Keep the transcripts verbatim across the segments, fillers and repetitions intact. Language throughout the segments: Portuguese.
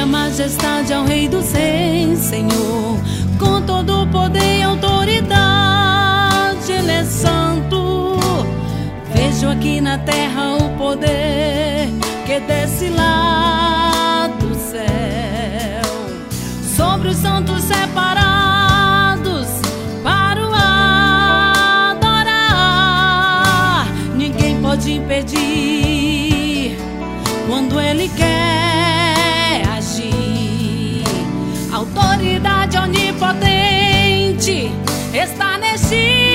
majestade ao Rei dos Reis, Senhor, com todo o poder e autoridade. Ele é santo. Vejo aqui na terra o poder que desce lá do céu sobre os santos separados para o adorar. Ninguém pode impedir quando Ele quer agir. Autoridade onipotente está neste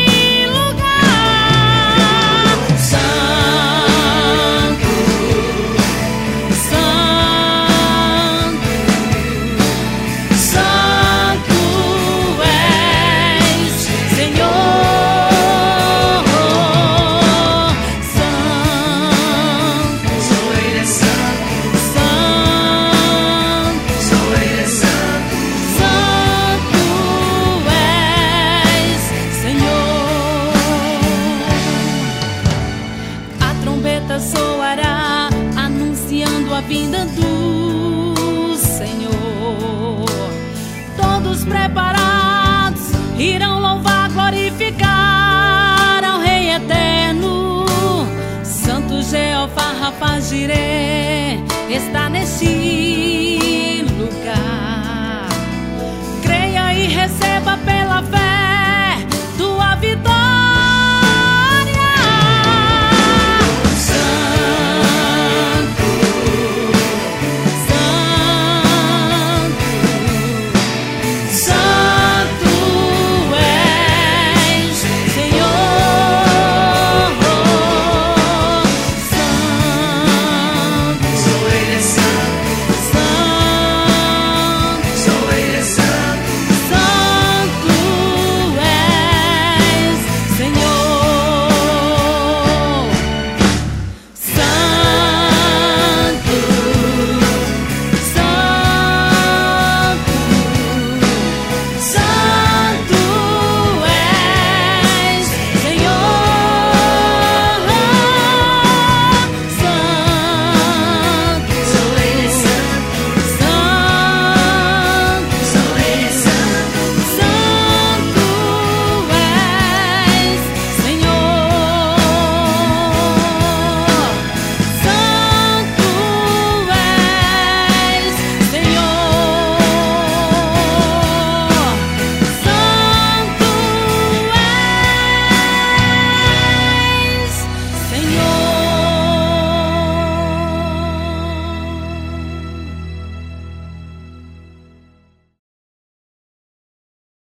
soará anunciando a vinda do Senhor. Todos preparados irão louvar, glorificar ao Rei eterno. Santo Jeová, Rapha Jireh.